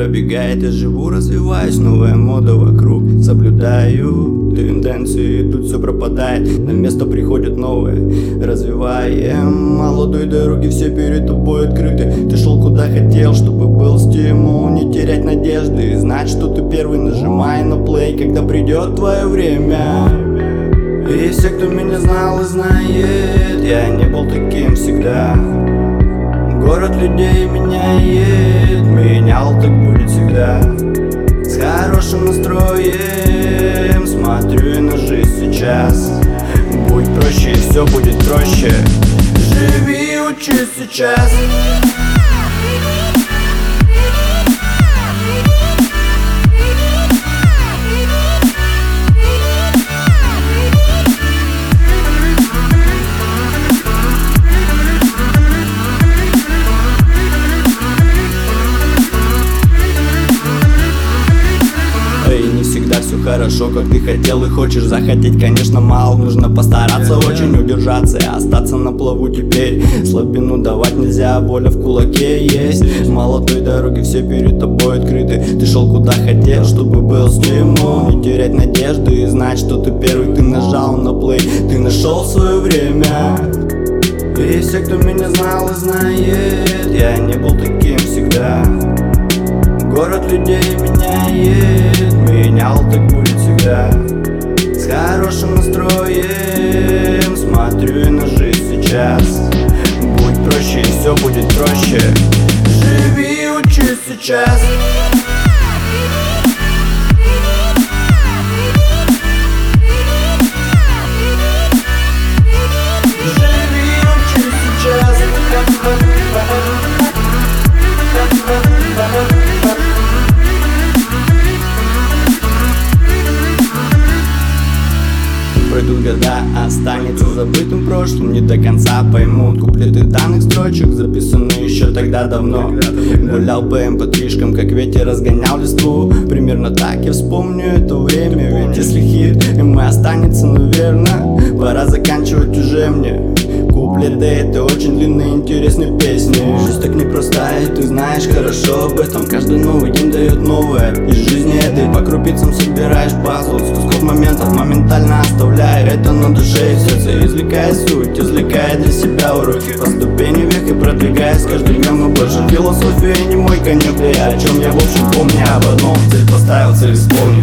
пробегает, я живу, развиваюсь, новая мода вокруг. Соблюдаю тенденции, тут все пропадает, на место приходит новое. Развиваем молодой дороги, все перед тобой открыты. Ты шел куда хотел, чтобы был стимул, не терять надежды. Знать, что ты первый, нажимай на плей, когда придет твое время. И все, кто меня знал и знает, я не был таким всегда. Город людей меняет, менял, так будет всегда. С хорошим настроем смотрю я на жизнь сейчас. Будь проще, и все будет проще. Живи и учись сейчас. Все хорошо, как ты хотел и хочешь. Захотеть, конечно, мало, нужно постараться очень удержаться и остаться на плаву теперь. Слабину давать нельзя, воля в кулаке есть. Молодой дороги, все перед тобой открыты. Ты шел куда хотел, чтобы был стимул, не терять надежды и знать, что ты первый. Ты нажал на плей, ты нашел свое время. И все, кто меня знал и знает, я не был таким всегда. Город людей меняет, менял, так будет всегда. С хорошим настроем смотрю я на жизнь сейчас. Будь проще, и все будет проще. Живи и учись сейчас. Живи и учись сейчас. Пройдут года, останется забытым прошлым. Не до конца поймут куплеты данных строчек, записанные еще тогда давно. Гулял по mp3-шкам, как ветер разгонял листву. Примерно так я вспомню это время. Ведь если хит им и останется, наверное, пора заканчивать уже мне. Куплеты — это очень длинные интересные песни. Жизнь так непростая, ты знаешь хорошо об этом. Каждый новый день дает новое. Из жизни этой по крупицам собираешь пазл. С кусков моментов моментально оставляя это на душе и сердце. Извлекая суть, извлекая для себя уроки. По ступени вверх и продвигаясь каждый днем мы больше. Философия не мой конек, да я о чем я в общем помню. Об одном цель поставил, цель исполнил.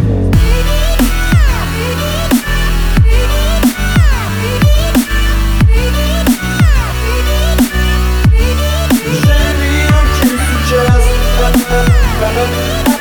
Живи и учись сейчас.